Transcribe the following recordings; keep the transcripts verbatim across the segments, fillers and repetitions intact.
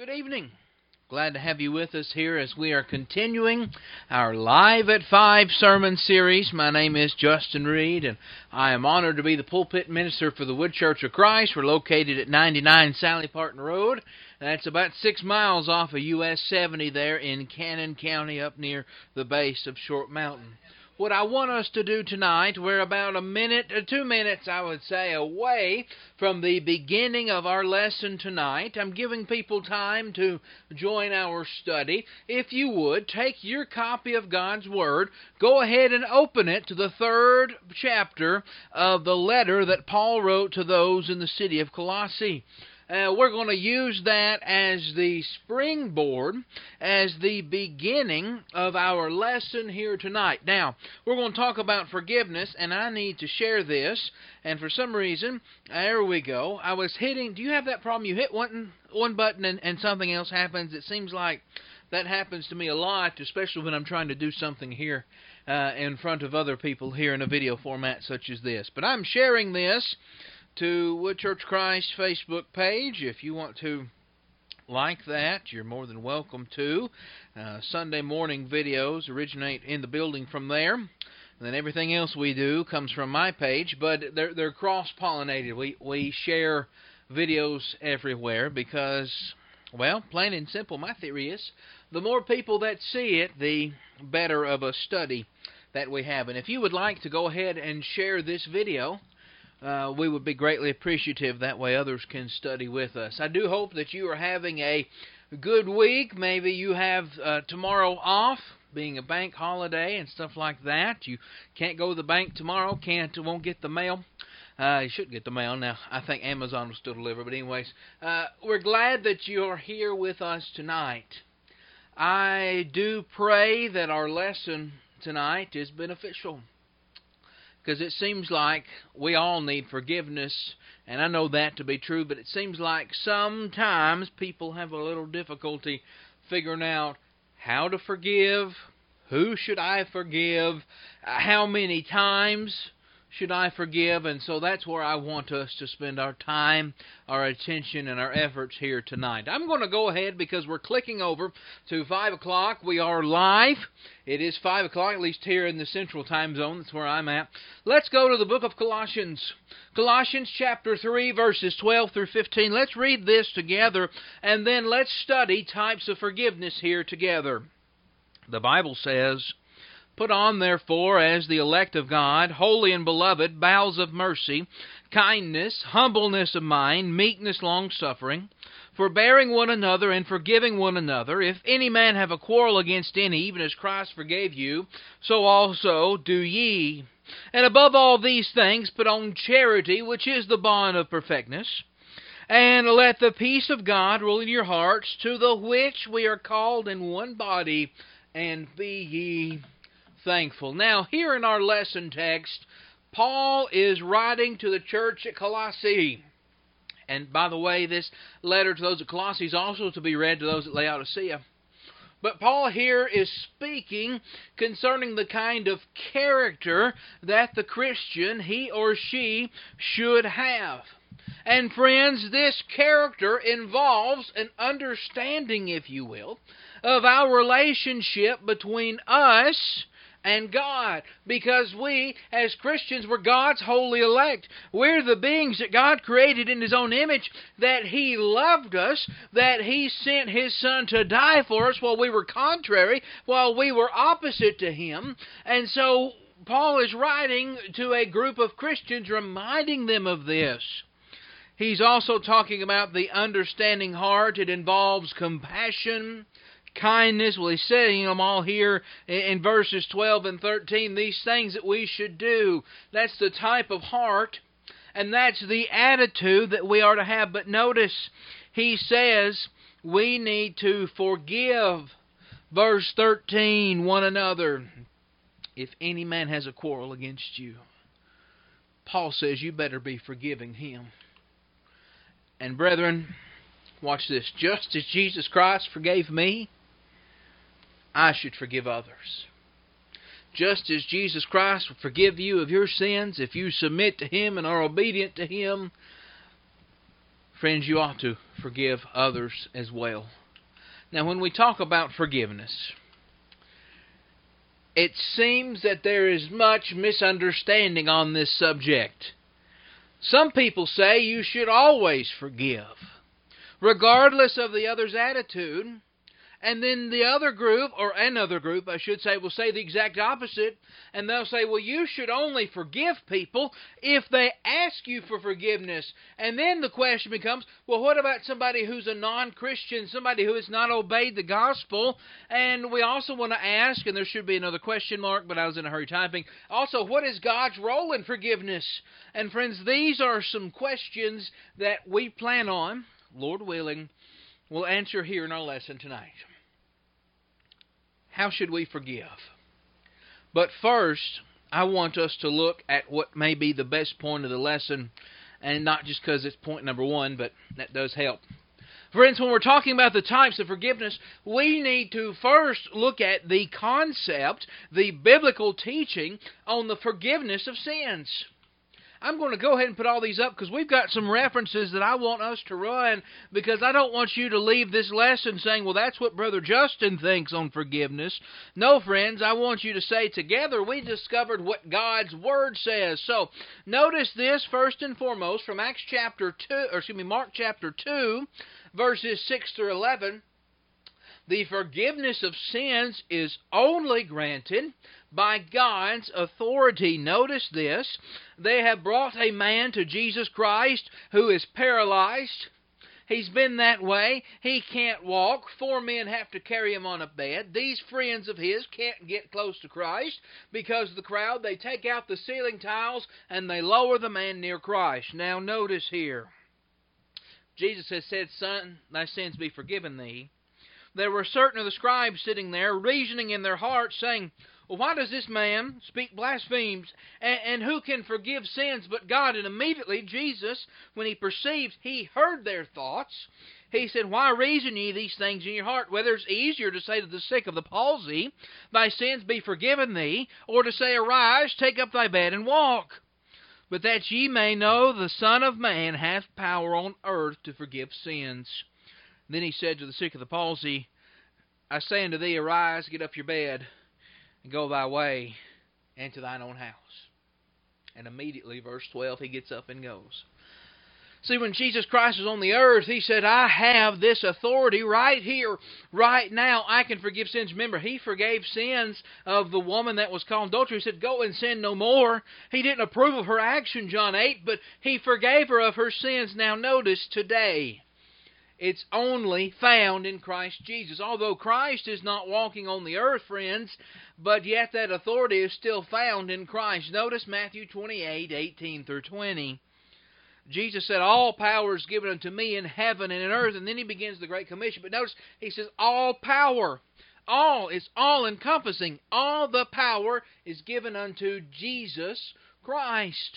Good evening. Glad to have you with us here as we are continuing our Live at Five sermon series. My name is Justin Reed, and I am honored to be the pulpit minister for the Wood Church of Christ. We're located at ninety-nine Sally Parton Road. That's about six miles off of U S seventy there in Cannon County up near the base of Short Mountain. What I want us to do tonight, we're about a minute, or two minutes, I would say, away from the beginning of our lesson tonight. I'm giving people time to join our study. If you would, take your copy of God's Word, go ahead and open it to the third chapter of the letter that Paul wrote to those in the city of Colossae. Uh, we're going to use that as the springboard, as the beginning of our lesson here tonight. Now, we're going to talk about forgiveness, and I need to share this. And for some reason, there we go. I was hitting, do you have that problem? You hit one, one button and, and something else happens. It seems like that happens to me a lot, especially when I'm trying to do something here uh, in front of other people here in a video format such as this. But I'm sharing this to Wood Church Christ Facebook page. If you want to like that, you're more than welcome to. Uh, Sunday morning videos originate in the building from there, and then everything else we do comes from my page, but they're, they're cross-pollinated. We, we share videos everywhere because, well, plain and simple, my theory is the more people that see it, the better of a study that we have. And if you would like to go ahead and share this video, Uh, we would be greatly appreciative. That way others can study with us. I do hope that you are having a good week. Maybe you have uh, tomorrow off, being a bank holiday and stuff like that. You can't go to the bank tomorrow, can't, won't get the mail. Uh, you should get the mail. Now, I think Amazon will still deliver. But anyways, uh, we're glad that you're here with us tonight. I do pray that our lesson tonight is beneficial, because it seems like we all need forgiveness, and I know that to be true, but it seems like sometimes people have a little difficulty figuring out how to forgive, who should I forgive, how many times should I forgive, and so that's where I want us to spend our time, our attention, and our efforts here tonight. I'm going to go ahead because we're clicking over to five o'clock. We are live. It is five o'clock, at least here in the Central Time Zone. That's where I'm at. Let's go to the book of Colossians. Colossians chapter three, verses twelve through fifteen. Let's read this together, and then let's study types of forgiveness here together. The Bible says, "Put on, therefore, as the elect of God, holy and beloved, bowels of mercy, kindness, humbleness of mind, meekness, long-suffering, forbearing one another and forgiving one another. If any man have a quarrel against any, even as Christ forgave you, so also do ye. And above all these things, put on charity, which is the bond of perfectness. And let the peace of God rule in your hearts, to the which we are called in one body, and be ye thankful." Now, here in our lesson text, Paul is writing to the church at Colossae. And by the way, this letter to those at Colossae is also to be read to those at Laodicea. But Paul here is speaking concerning the kind of character that the Christian, he or she, should have. And friends, this character involves an understanding, if you will, of our relationship between us and God, because we, as Christians, were God's holy elect. We're the beings that God created in His own image, that He loved us, that He sent His Son to die for us while we were contrary, while we were opposite to Him. And so Paul is writing to a group of Christians, reminding them of this. He's also talking about the understanding heart. It involves compassion, kindness. Well, he's saying them all here in verses twelve and thirteen, these things that we should do. That's the type of heart, and that's the attitude that we are to have. But notice, he says we need to forgive, verse thirteen, one another. If any man has a quarrel against you, Paul says you better be forgiving him. And brethren, watch this. Just as Jesus Christ forgave me, I should forgive others. Just as Jesus Christ will forgive you of your sins if you submit to Him and are obedient to Him, friends, you ought to forgive others as well. Now, when we talk about forgiveness, it seems that there is much misunderstanding on this subject. Some people say you should always forgive, regardless of the other's attitude. And then the other group, or another group, I should say, will say the exact opposite. And they'll say, well, you should only forgive people if they ask you for forgiveness. And then the question becomes, well, what about somebody who's a non-Christian, somebody who has not obeyed the gospel? And we also want to ask, and there should be another question mark, but I was in a hurry typing. Also, what is God's role in forgiveness? And friends, these are some questions that we plan on, Lord willing, we'll answer here in our lesson tonight. How should we forgive? But first, I want us to look at what may be the best point of the lesson, and not just because it's point number one, but that does help. Friends, when we're talking about the types of forgiveness, we need to first look at the concept, the biblical teaching on the forgiveness of sins. I'm going to go ahead and put all these up because we've got some references that I want us to run, because I don't want you to leave this lesson saying, well, that's what Brother Justin thinks on forgiveness. No, friends, I want you to say together we discovered what God's Word says. So notice this first and foremost from Acts chapter two, or excuse me, Mark chapter two, verses six through eleven. The forgiveness of sins is only granted by God's authority. Notice this. They have brought a man to Jesus Christ who is paralyzed. He's been that way. He can't walk. Four men have to carry him on a bed. These friends of his can't get close to Christ because of the crowd. They take out the ceiling tiles and they lower the man near Christ. Now notice here. Jesus has said, Son, thy sins be forgiven thee. There were certain of the scribes sitting there, reasoning in their hearts, saying, well, why does this man speak blasphemies? And, and who can forgive sins but God? And immediately Jesus, when he perceived, he heard their thoughts. He said, why reason ye these things in your heart? Whether it's easier to say to the sick of the palsy, thy sins be forgiven thee, or to say, arise, take up thy bed, and walk. But that ye may know the Son of Man hath power on earth to forgive sins. Then he said to the sick of the palsy, I say unto thee, arise, get up your bed, and go thy way, and to thine own house. And immediately, verse twelve, he gets up and goes. See, when Jesus Christ was on the earth, he said, I have this authority right here, right now. I can forgive sins. Remember, he forgave sins of the woman that was caught in adultery. He said, go and sin no more. He didn't approve of her action, John eight, but he forgave her of her sins. Now notice, today, it's only found in Christ Jesus. Although Christ is not walking on the earth, friends, but yet that authority is still found in Christ. Notice Matthew twenty-eight, eighteen through twenty. Jesus said, all power is given unto me in heaven and in earth. And then he begins the Great Commission. But notice, he says, all power. All is all-encompassing. All the power is given unto Jesus Christ.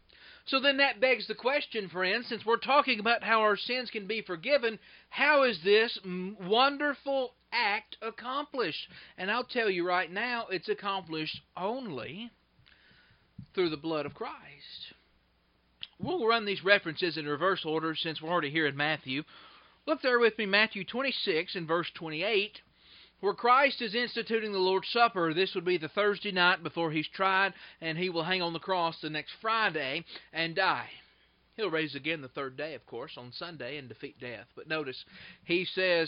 So then that begs the question, friends, since we're talking about how our sins can be forgiven, how is this wonderful act accomplished? And I'll tell you right now, it's accomplished only through the blood of Christ. We'll run these references in reverse order since we're already here in Matthew. Look there with me, Matthew twenty-six and verse twenty-eight. Where Christ is instituting the Lord's Supper. This would be the Thursday night before He's tried, and He will hang on the cross the next Friday and die. He'll raise again the third day, of course, on Sunday and defeat death. But notice, He says,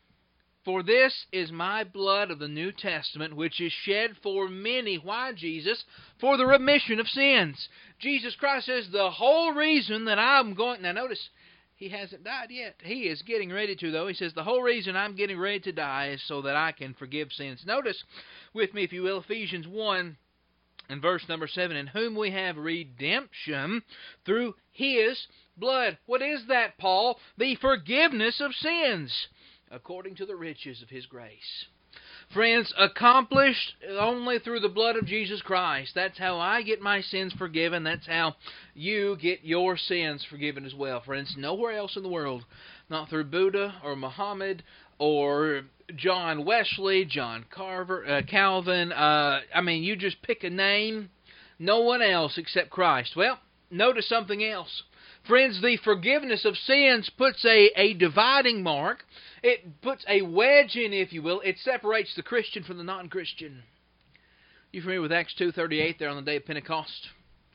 for this is my blood of the New Testament, which is shed for many. Why, Jesus? For the remission of sins. Jesus Christ says the whole reason that I'm going... Now notice, He hasn't died yet. He is getting ready to, though. He says, the whole reason I'm getting ready to die is so that I can forgive sins. Notice with me, if you will, Ephesians one and verse number seven, in whom we have redemption through His blood. What is that, Paul? The forgiveness of sins, according to the riches of His grace. Friends, accomplished only through the blood of Jesus Christ. That's how I get my sins forgiven. That's how you get your sins forgiven as well, friends. Nowhere else in the world. Not through Buddha or Muhammad or John Wesley, John Carver, uh, Calvin. Uh, I mean, you just pick a name. No one else except Christ. Well, notice something else. Friends, the forgiveness of sins puts a, a dividing mark. It puts a wedge in, if you will. It separates the Christian from the non-Christian. You familiar with Acts two thirty-eight there on the day of Pentecost?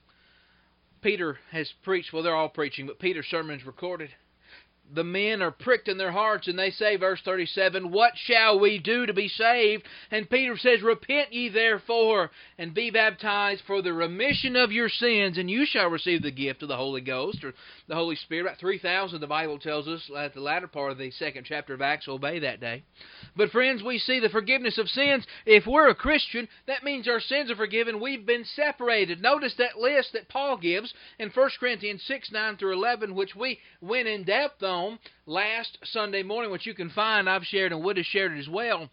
Peter has preached, well, they're all preaching, but Peter's sermon is recorded. The men are pricked in their hearts, and they say, verse thirty-seven, "What shall we do to be saved?" And Peter says, "Repent ye therefore, and be baptized for the remission of your sins, and you shall receive the gift of the Holy Ghost," or the Holy Spirit. About three thousand, the Bible tells us, at the latter part of the second chapter of Acts, obey that day. But friends, we see the forgiveness of sins. If we're a Christian, that means our sins are forgiven. We've been separated. Notice that list that Paul gives in First Corinthians six, nine through eleven, which we went in depth on last Sunday morning, which you can find. I've shared and would have shared it as well.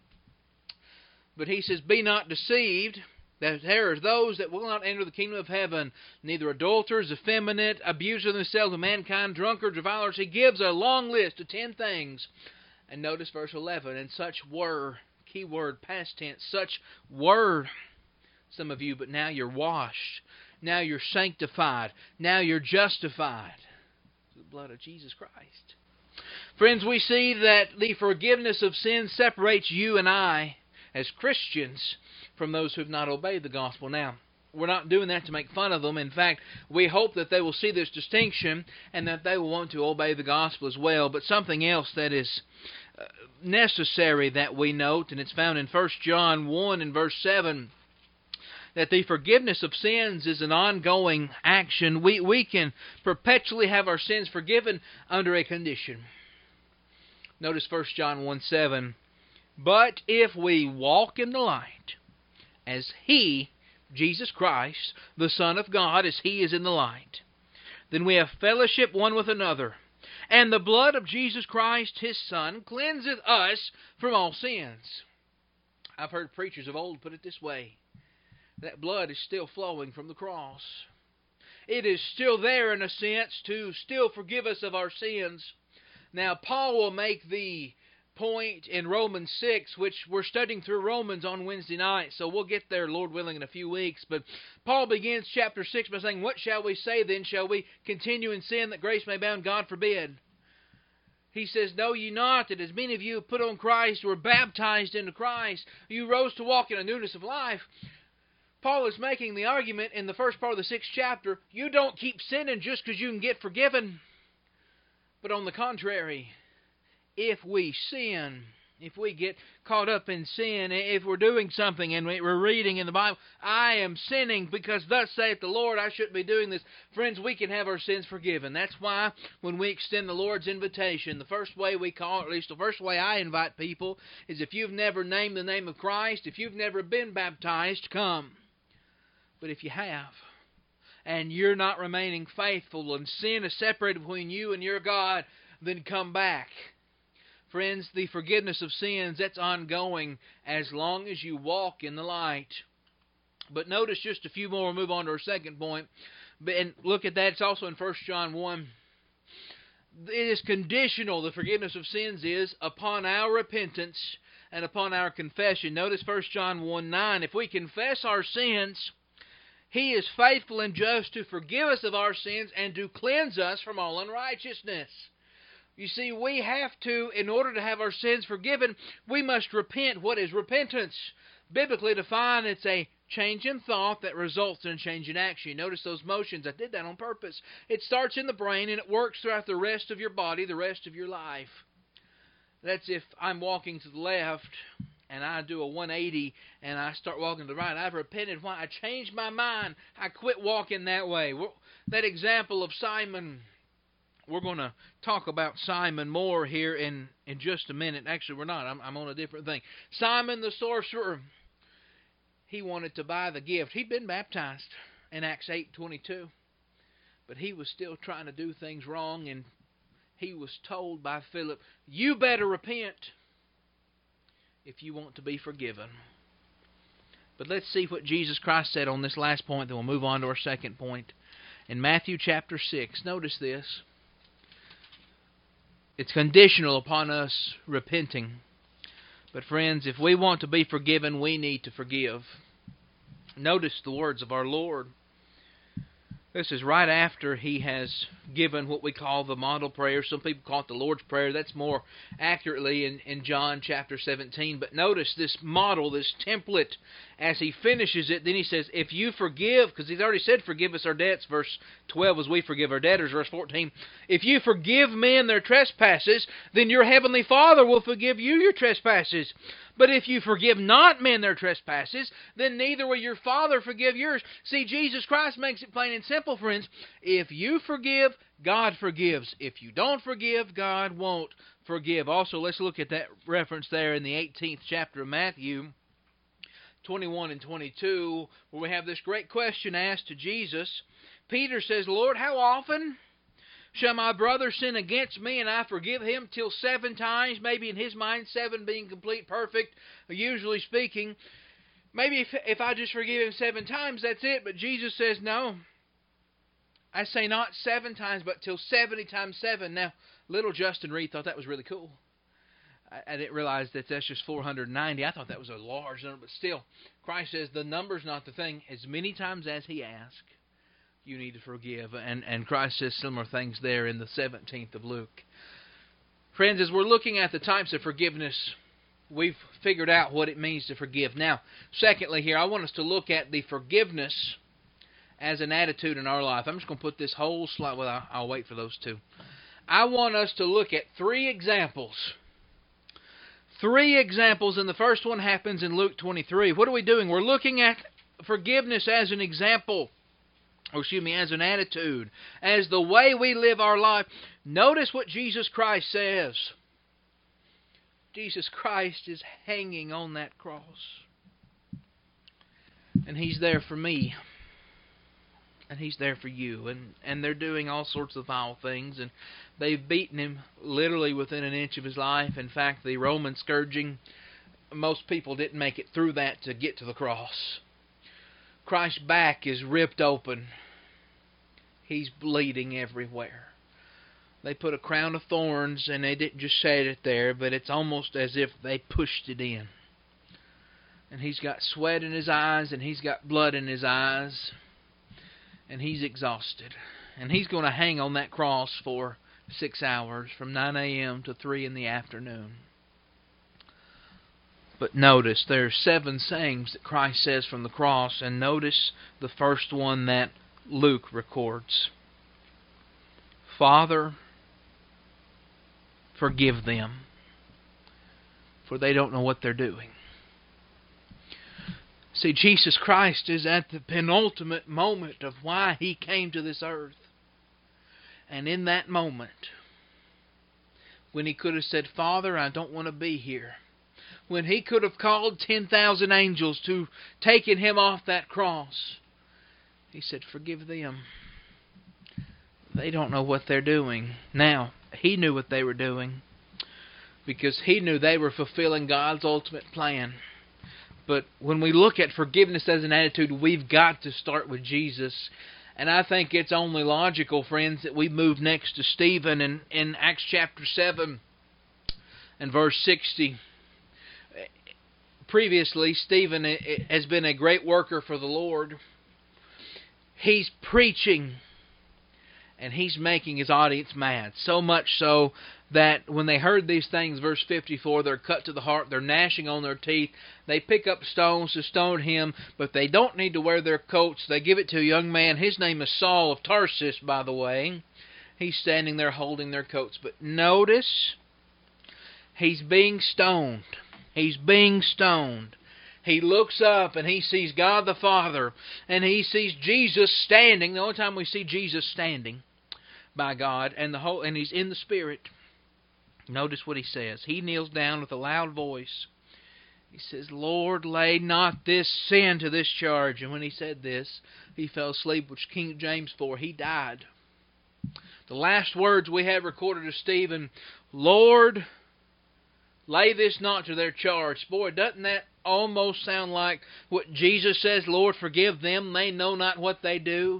But he says, "Be not deceived, that there are those that will not enter the kingdom of heaven, neither adulterers, effeminate, abusers of themselves of mankind, drunkards, revilers." He gives a long list of ten things. And notice verse eleven, "And such were," key word, past tense, "such were some of you, but now you're washed. Now you're sanctified. Now you're justified through the blood of Jesus Christ." Friends, we see that the forgiveness of sins separates you and I as Christians from those who have not obeyed the gospel. Now, we're not doing that to make fun of them. In fact, we hope that they will see this distinction and that they will want to obey the gospel as well. But something else that is necessary that we note, and it's found in First John one and verse seven, that the forgiveness of sins is an ongoing action. We, we can perpetually have our sins forgiven under a condition. Notice First John one seven, "But if we walk in the light, as He," Jesus Christ, the Son of God, "as He is in the light, then we have fellowship one with another. And the blood of Jesus Christ, His Son, cleanseth us from all sins." I've heard preachers of old put it this way: that blood is still flowing from the cross. It is still there, in a sense, to still forgive us of our sins. Now, Paul will make the point in Romans six, which we're studying through Romans on Wednesday night, so we'll get there, Lord willing, in a few weeks. But Paul begins chapter six by saying, "What shall we say then? Shall we continue in sin that grace may abound? God forbid." He says, "Know ye not that as many of you put on Christ, were baptized into Christ, you rose to walk in a newness of life?" Paul is making the argument in the first part of the sixth chapter, you don't keep sinning just because you can get forgiven. But on the contrary, if we sin, if we get caught up in sin, if we're doing something and we're reading in the Bible, "I am sinning because thus saith the Lord, I shouldn't be doing this," friends, we can have our sins forgiven. That's why when we extend the Lord's invitation, the first way we call, or at least the first way I invite people, is if you've never named the name of Christ, if you've never been baptized, come. But if you have, and you're not remaining faithful, and sin is separated between you and your God, then come back. Friends, the forgiveness of sins, that's ongoing as long as you walk in the light. But notice just a few more, we'll move on to our second point. And look at that, it's also in First John one. It is conditional, the forgiveness of sins is, upon our repentance and upon our confession. Notice First John one nine, "If we confess our sins, He is faithful and just to forgive us of our sins and to cleanse us from all unrighteousness." You see, we have to, in order to have our sins forgiven, we must repent. What is repentance? Biblically defined, it's a change in thought that results in a change in action. You notice those motions. I did that on purpose. It starts in the brain and it works throughout the rest of your body, the rest of your life. That's if I'm walking to the left and I do a one eighty and I start walking to the right. I've repented. Why? I changed my mind. I quit walking that way. That example of Simon, we're going to talk about Simon more here in, in just a minute. Actually, we're not. I'm, I'm on a different thing. Simon the sorcerer, he wanted to buy the gift. He'd been baptized in Acts eight twenty-two, but he was still trying to do things wrong, and he was told by Philip, "You better repent if you want to be forgiven." But let's see what Jesus Christ said on this last point, then we'll move on to our second point. In Matthew chapter six, notice this. It's conditional upon us repenting. But friends, if we want to be forgiven, we need to forgive. Notice the words of our Lord. This is right after he has given what we call the model prayer. Some people call it the Lord's Prayer. That's more accurately in, in John chapter seventeen. But notice this model, this template, as he finishes it, then he says, if you forgive, because he's already said, forgive us our debts, verse twelve, as we forgive our debtors, verse fourteen. If you forgive men their trespasses, then your heavenly Father will forgive you your trespasses. But if you forgive not men their trespasses, then neither will your Father forgive yours. See, Jesus Christ makes it plain and simple, friends. If you forgive, God forgives. If you don't forgive, God won't forgive. Also, let's look at that reference there in the eighteenth chapter of Matthew, twenty-one and twenty-two, where we have this great question asked to Jesus. Peter says, Lord, how often shall my brother sin against me and I forgive him? Till seven times? Maybe in his mind, seven being complete, perfect, usually speaking. Maybe if, if I just forgive him seven times, that's it. But Jesus says, no. I say not seven times, but till seventy times seven. Now, little Justin Reed thought that was really cool. I, I didn't realize that that's just four hundred ninety. I thought that was a large number, but still, Christ says the number's not the thing. As many times as he asks, you need to forgive. And, and Christ says similar things there in the seventeenth of Luke. Friends, as we're looking at the types of forgiveness, we've figured out what it means to forgive. Now, secondly here, I want us to look at the forgiveness as an attitude in our life. I'm just going to put this whole slide, well, I'll, I'll wait for those two. I want us to look at three examples. Three examples, and the first one happens in Luke twenty-three. What are we doing? We're looking at forgiveness as an example. Or excuse me, as an attitude, as the way we live our life. Notice what Jesus Christ says. Jesus Christ is hanging on that cross. And He's there for me. And He's there for you. And, and they're doing all sorts of vile things. And they've beaten Him literally within an inch of His life. In fact, the Roman scourging, most people didn't make it through that to get to the cross. Christ's back is ripped open. He's bleeding everywhere. They put a crown of thorns, and they didn't just set it there, but it's almost as if they pushed it in. And He's got sweat in His eyes, and He's got blood in His eyes, and He's exhausted. And He's going to hang on that cross for six hours, from nine a.m. to three in the afternoon. But notice, there are seven sayings that Christ says from the cross, and notice the first one that Luke records. Father, forgive them, for they don't know what they're doing. See, Jesus Christ is at the penultimate moment of why He came to this earth. And in that moment, when He could have said, Father, I don't want to be here, when He could have called ten thousand angels to taken Him off that cross, He said, forgive them. They don't know what they're doing. Now, He knew what they were doing, because He knew they were fulfilling God's ultimate plan. But when we look at forgiveness as an attitude, we've got to start with Jesus. And I think it's only logical, friends, that we move next to Stephen in, in Acts chapter seven and verse sixty. Previously, Stephen has been a great worker for the Lord. He's preaching, and he's making his audience mad. So much so that when they heard these things, verse fifty-four, they're cut to the heart, they're gnashing on their teeth. They pick up stones to stone him, but they don't need to wear their coats. They give it to a young man. His name is Saul of Tarsus, by the way. He's standing there holding their coats. But notice, he's being stoned. He's being stoned. He looks up and he sees God the Father, and he sees Jesus standing. The only time we see Jesus standing by God, and the whole, and he's in the Spirit. Notice what he says. He kneels down with a loud voice. He says, Lord, lay not this sin to this charge. And when he said this, he fell asleep, which King James for, he died. The last words we have recorded of Stephen, Lord, lay this not to their charge. Boy, doesn't that almost sound like what Jesus says, Lord, forgive them, they know not what they do.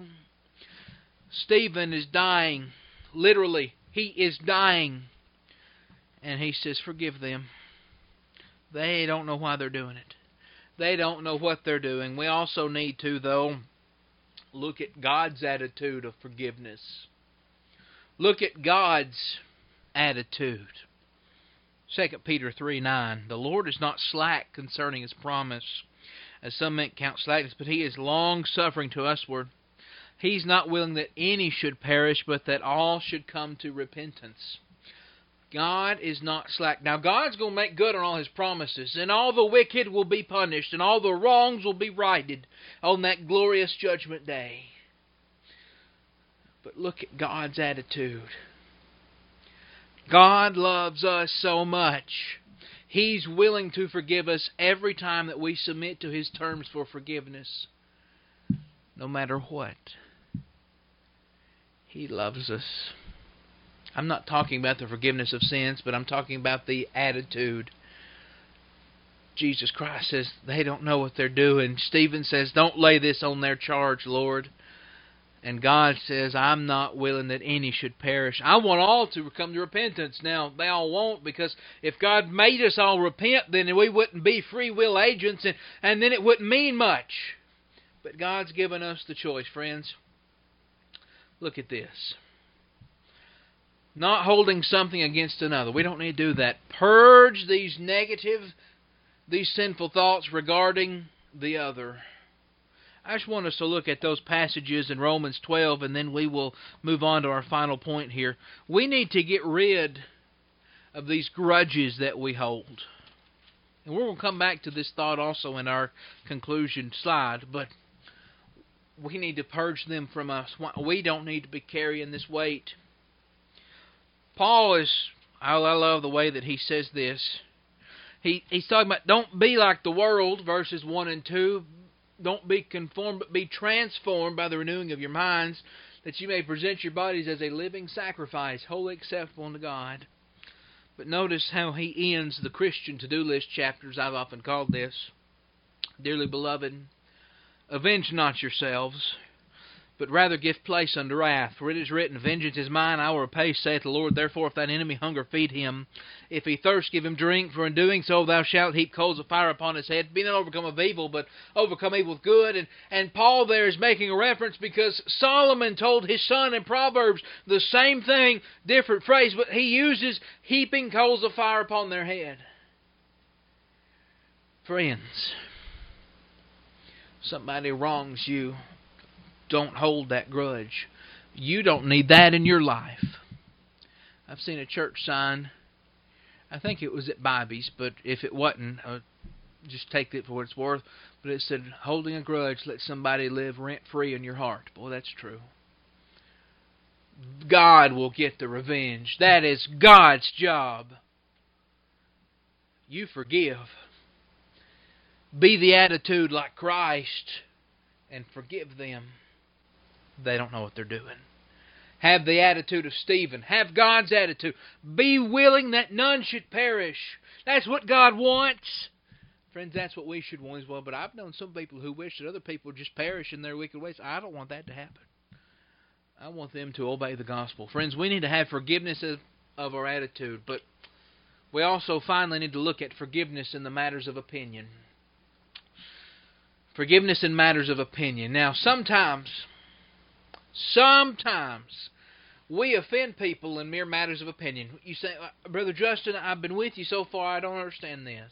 Stephen is dying. Literally, he is dying. And he says, forgive them. They don't know why they're doing it. They don't know what they're doing. We also need to, though, look at God's attitude of forgiveness. Look at God's attitude. Second Peter three nine. The Lord is not slack concerning His promise, as some men count slackness, but He is long-suffering to usward. He's not willing that any should perish, but that all should come to repentance. God is not slack. Now, God's going to make good on all His promises, and all the wicked will be punished, and all the wrongs will be righted on that glorious judgment day. But look at God's attitude. God loves us so much. He's willing to forgive us every time that we submit to His terms for forgiveness, no matter what. He loves us. I'm not talking about the forgiveness of sins, but I'm talking about the attitude. Jesus Christ says they don't know what they're doing. Stephen says, don't lay this on their charge, Lord. And God says, I'm not willing that any should perish. I want all to come to repentance. Now, they all won't, because if God made us all repent, then we wouldn't be free will agents, and, and then it wouldn't mean much. But God's given us the choice, friends. Look at this. Not holding something against another. We don't need to do that. Purge these negative, these sinful thoughts regarding the other. I just want us to look at those passages in Romans twelve, and then we will move on to our final point here. We need to get rid of these grudges that we hold. And we're going to come back to this thought also in our conclusion slide, but we need to purge them from us. We don't need to be carrying this weight. Paul is, I love the way that he says this. He He's talking about, don't be like the world, verses one and two. Don't be conformed, but be transformed by the renewing of your minds, that you may present your bodies as a living sacrifice, wholly acceptable unto God. But notice how he ends the Christian to-do list chapters, I've often called this. Dearly beloved, avenge not yourselves, but rather give place unto wrath. For it is written, vengeance is mine, I will repay, saith the Lord. Therefore, if thine enemy hunger, feed him. If he thirst, give him drink. For in doing so, thou shalt heap coals of fire upon his head. Be not overcome of evil, but overcome evil with good. And, and Paul there is making a reference because Solomon told his son in Proverbs the same thing, different phrase, but he uses heaping coals of fire upon their head. Friends, somebody wrongs you, don't hold that grudge. You don't need that in your life. I've seen a church sign, I think it was at Bibby's, but if it wasn't, uh, just take it for what it's worth. But it said, holding a grudge, let somebody live rent-free in your heart. Boy, that's true. God will get the revenge. That is God's job. You forgive. Be the attitude like Christ and forgive them. They don't know what they're doing. Have the attitude of Stephen. Have God's attitude. Be willing that none should perish. That's what God wants. Friends, that's what we should want as well. But I've known some people who wish that other people just perish in their wicked ways. I don't want that to happen. I want them to obey the gospel. Friends, we need to have forgiveness of, of our attitude. But we also finally need to look at forgiveness in the matters of opinion. Forgiveness in matters of opinion. Now, sometimes... Sometimes we offend people in mere matters of opinion. You say, Brother Justin, I've been with you so far, I don't understand this.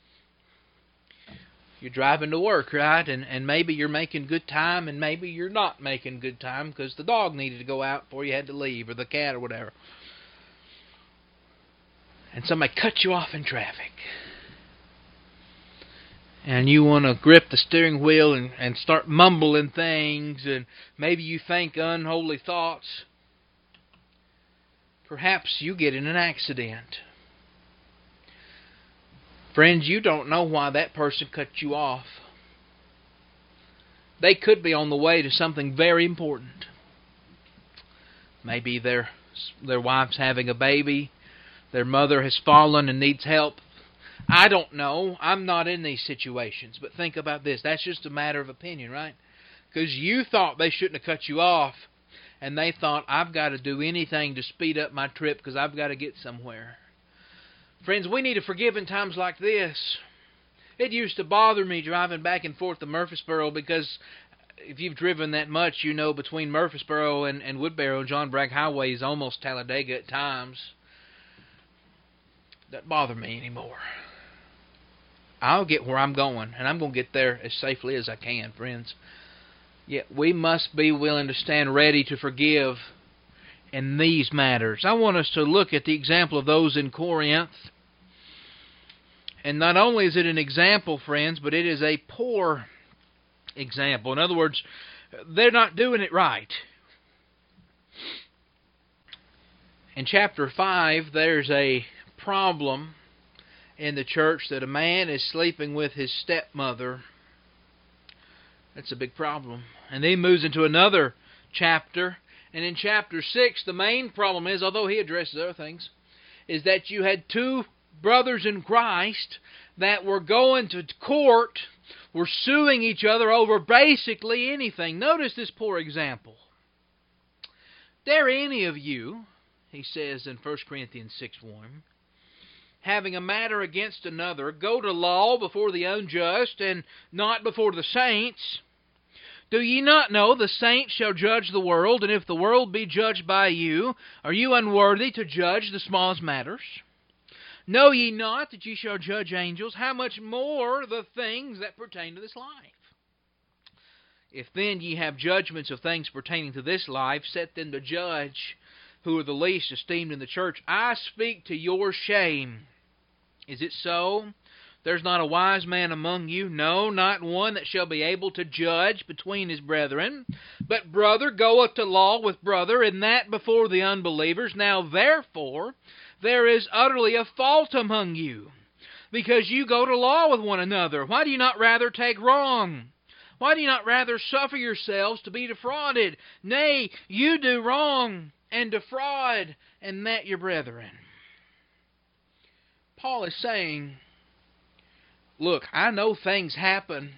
You're driving to work, right? And, and maybe you're making good time, and maybe you're not making good time because the dog needed to go out before you had to leave, or the cat or whatever. And somebody cut you off in traffic. And you want to grip the steering wheel and, and start mumbling things, and maybe you think unholy thoughts. Perhaps you get in an accident. Friends, you don't know why that person cut you off. They could be on the way to something very important. Maybe their their wife's having a baby, their mother has fallen and needs help. I don't know. I'm not in these situations. But think about this. That's just a matter of opinion, right? Because you thought they shouldn't have cut you off. And they thought, I've got to do anything to speed up my trip because I've got to get somewhere. Friends, we need to forgive in times like this. It used to bother me driving back and forth to Murfreesboro because if you've driven that much, you know between Murfreesboro and, and Woodbury, John Bragg Highway is almost Talladega at times. Doesn't bother me anymore. I'll get where I'm going, and I'm going to get there as safely as I can, friends. Yet we must be willing to stand ready to forgive in these matters. I want us to look at the example of those in Corinth. And not only is it an example, friends, but it is a poor example. In other words, they're not doing it right. In chapter five, there's a problem in the church that a man is sleeping with his stepmother. That's a big problem. And then he moves into another chapter. And in chapter six, the main problem is, although he addresses other things, is that you had two brothers in Christ that were going to court, were suing each other over basically anything. Notice this poor example. Dare any of you, he says in First Corinthians six one, having a matter against another, go to law before the unjust and not before the saints? Do ye not know the saints shall judge the world, and if the world be judged by you, are you unworthy to judge the smallest matters? Know ye not that ye shall judge angels? How much more the things that pertain to this life? If then ye have judgments of things pertaining to this life, set them to judge who are the least esteemed in the church. I speak to your shame. Is it so? There's not a wise man among you, no, not one that shall be able to judge between his brethren. But brother goeth to law with brother, and that before the unbelievers. Now therefore there is utterly a fault among you, because you go to law with one another. Why do you not rather take wrong? Why do you not rather suffer yourselves to be defrauded? Nay, you do wrong and defraud, and that your brethren. Paul is saying, look, I know things happen,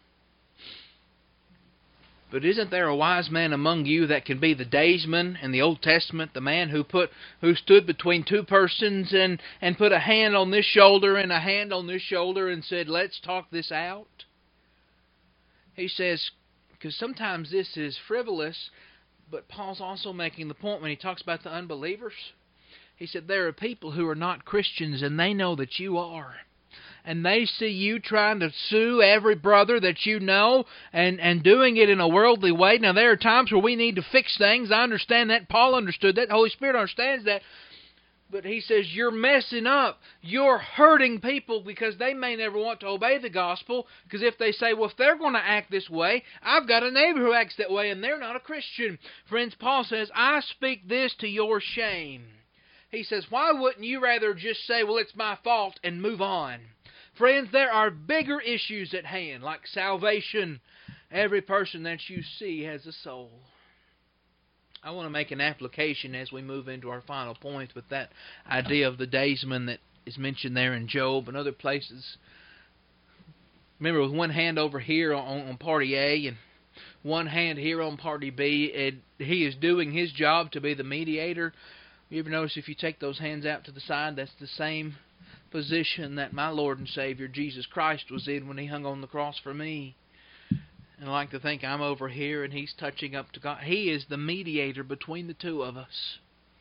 but isn't there a wise man among you that can be the daysman in the Old Testament, the man who put who stood between two persons and, and put a hand on this shoulder and a hand on this shoulder and said, let's talk this out? He says, because sometimes this is frivolous, but Paul's also making the point when he talks about the unbelievers. He said, there are people who are not Christians, and they know that you are. And they see you trying to sue every brother that you know and, and doing it in a worldly way. Now, there are times where we need to fix things. I understand that. Paul understood that. The Holy Spirit understands that. But he says, you're messing up. You're hurting people because they may never want to obey the gospel. Because if they say, well, if they're going to act this way, I've got a neighbor who acts that way and they're not a Christian. Friends, Paul says, I speak this to your shame. He says, why wouldn't you rather just say, well, it's my fault and move on? Friends, there are bigger issues at hand, like salvation. Every person that you see has a soul. I want to make an application as we move into our final point with that idea of the daysman that is mentioned there in Job and other places. Remember, with one hand over here on, on party A and one hand here on party B, and he is doing his job to be the mediator. You ever notice if you take those hands out to the side, that's the same position that my Lord and Savior Jesus Christ was in when He hung on the cross for me. And I like to think I'm over here and He's touching up to God. He is the mediator between the two of us.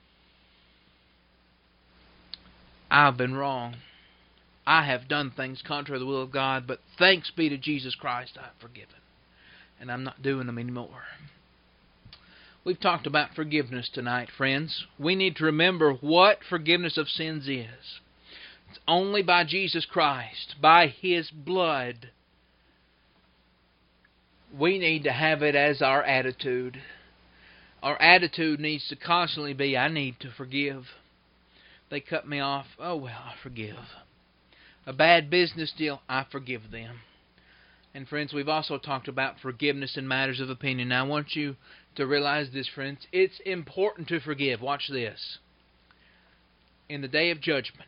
I've been wrong. I have done things contrary to the will of God, but thanks be to Jesus Christ, I've forgiven. And I'm not doing them anymore. We've talked about forgiveness tonight, friends. We need to remember what forgiveness of sins is. It's only by Jesus Christ, by His blood. We need to have it as our attitude. Our attitude needs to constantly be, I need to forgive. They cut me off. Oh, well, I forgive. A bad business deal, I forgive them. And friends, we've also talked about forgiveness in matters of opinion. Now, I want you to realize this, friends. It's important to forgive. Watch this. In the day of judgment,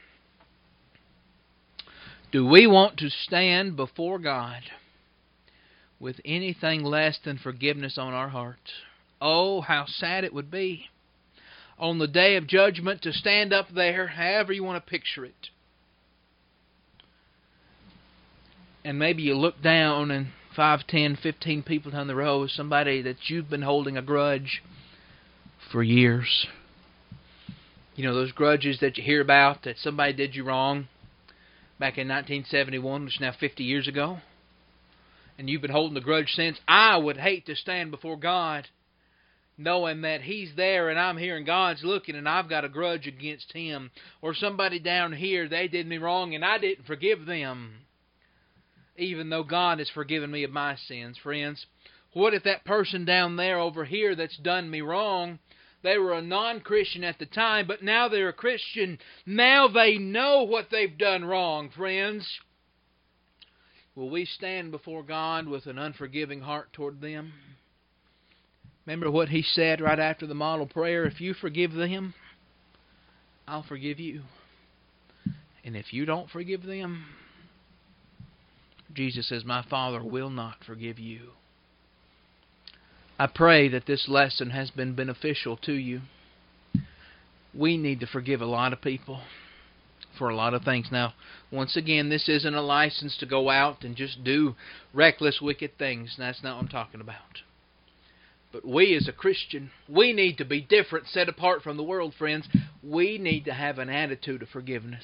do we want to stand before God with anything less than forgiveness on our hearts? Oh, how sad it would be on the day of judgment to stand up there, however you want to picture it. And maybe you look down and five, ten, fifteen people down the row, somebody that you've been holding a grudge for years. You know, those grudges that you hear about, that somebody did you wrong back in nineteen seventy-one, which is now fifty years ago. And you've been holding a grudge since. I would hate to stand before God knowing that He's there and I'm here and God's looking and I've got a grudge against Him. Or somebody down here, they did me wrong and I didn't forgive them, even though God has forgiven me of my sins. Friends, what if that person down there over here that's done me wrong, they were a non-Christian at the time, but now they're a Christian. Now they know what they've done wrong, friends. Will we stand before God with an unforgiving heart toward them? Remember what He said right after the model prayer? If you forgive them, I'll forgive you. And if you don't forgive them, Jesus says, my Father will not forgive you. I pray that this lesson has been beneficial to you. We need to forgive a lot of people for a lot of things. Now, once again, this isn't a license to go out and just do reckless, wicked things. That's not what I'm talking about. But we as a Christian, we need to be different, set apart from the world, friends. We need to have an attitude of forgiveness.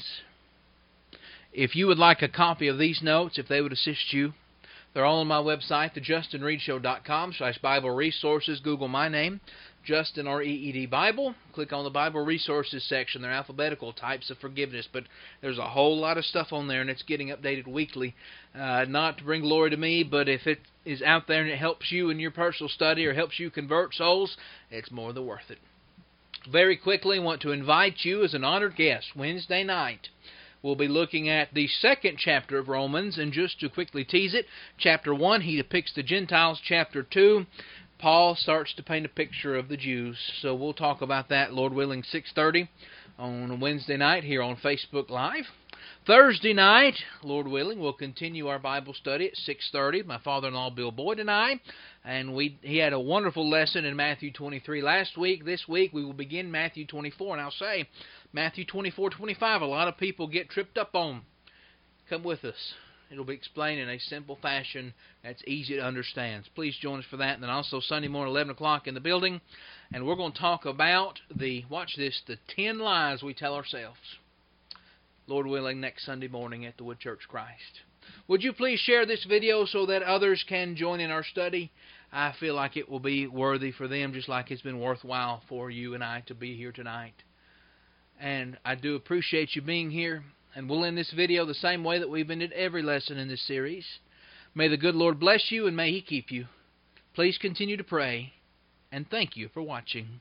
If you would like a copy of these notes, if they would assist you, they're all on my website, the justin reed show dot com slash Bible Resources. Google my name, Justin, R E E D, Bible. Click on the Bible Resources section. They're alphabetical types of forgiveness, but there's a whole lot of stuff on there, and it's getting updated weekly. Uh, not to bring glory to me, but if it is out there and it helps you in your personal study or helps you convert souls, it's more than worth it. Very quickly, I want to invite you as an honored guest Wednesday night. We'll be looking at the second chapter of Romans, and just to quickly tease it, chapter one, he depicts the Gentiles. Chapter two, Paul starts to paint a picture of the Jews. So we'll talk about that, Lord willing, six thirty on Wednesday night here on Facebook Live. Thursday night, Lord willing, we'll continue our Bible study at six thirty. My father-in-law, Bill Boyd, and I. And we he had a wonderful lesson in Matthew twenty-three last week. This week we will begin Matthew twenty-four. And I'll say, Matthew twenty-four, twenty-five, a lot of people get tripped up on. Come with us. It'll be explained in a simple fashion that's easy to understand. Please join us for that. And then also Sunday morning, eleven o'clock in the building. And we're going to talk about the, watch this, the ten lies we tell ourselves. Lord willing, next Sunday morning at the Wood Church Christ. Would you please share this video so that others can join in our study? I feel like it will be worthy for them, just like it's been worthwhile for you and I to be here tonight. And I do appreciate you being here. And we'll end this video the same way that we've ended every lesson in this series. May the good Lord bless you and may He keep you. Please continue to pray. And thank you for watching.